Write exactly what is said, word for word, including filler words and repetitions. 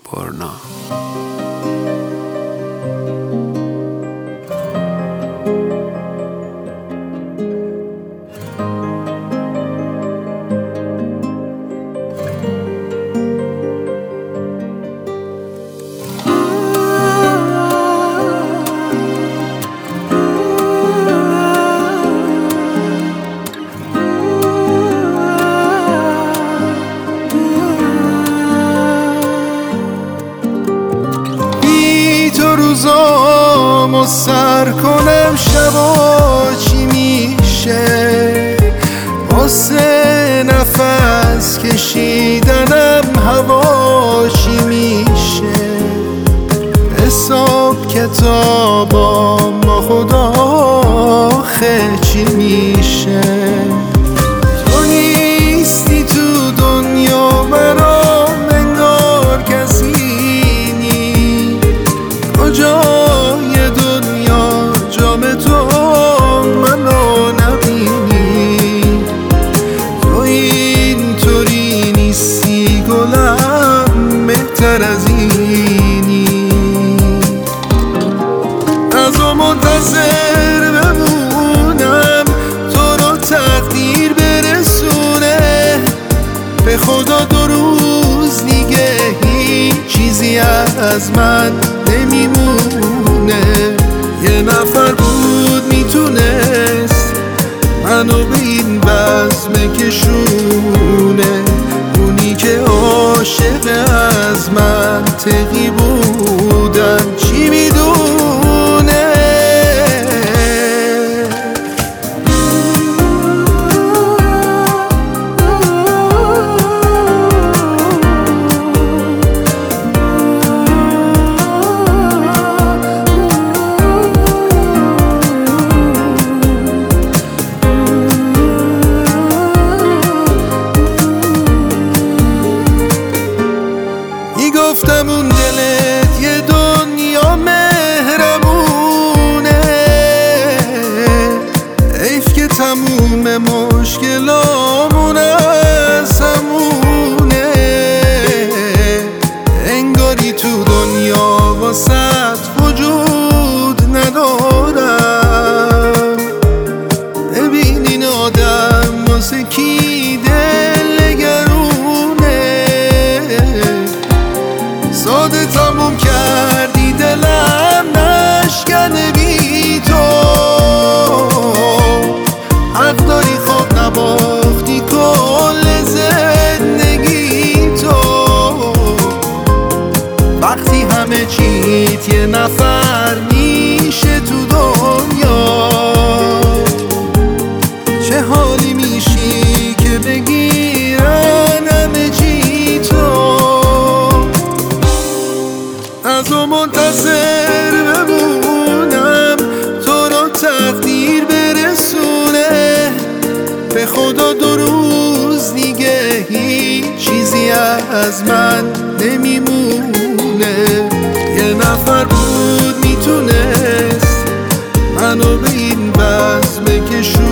برنا. روزامو سر کنم شبا چی میشه، واسه نفس کشیدنم هوا چی میشه، حساب کتابام با خدا آخه چی میشه. تو نیستی تو دنیا برام انگار کسی نی، کجای دنیا جام تو منو نبینی، تو اینطوری نیستی گلم بهتر از اینی، از اون منتظر بمونم تو رو تقدیر برسونه، به خدا دو روز دیگه هیچ چیزی از من نمیمونه. یه نفر بود میتونست منو به این بزم کشونه، اونی که عاشق از من تقی بودم چی میدونه. گفتم اون دلت یه دنیا مهربونه، حیف که تموم مشکلامون از همونه، انگاری تو دنیا واسط وجود ندارم. ببین این آدم واسه کی دل نگرونه، ساده تموم کردی دلم نشکنه بی تو، حق داری خواب نباختی کل زندگی تو، وقتی همه چیت یه نفر میشه تو دنیا، چه حالی میشی که بگیرن همه چی تو، از اون منتظر بمونم تو رو تقدیر برسونه، به خدا دو روز دیگه هیچ چیزی از من نمیمونه. یه نفر بود میتونست منو به این بزم کشونه،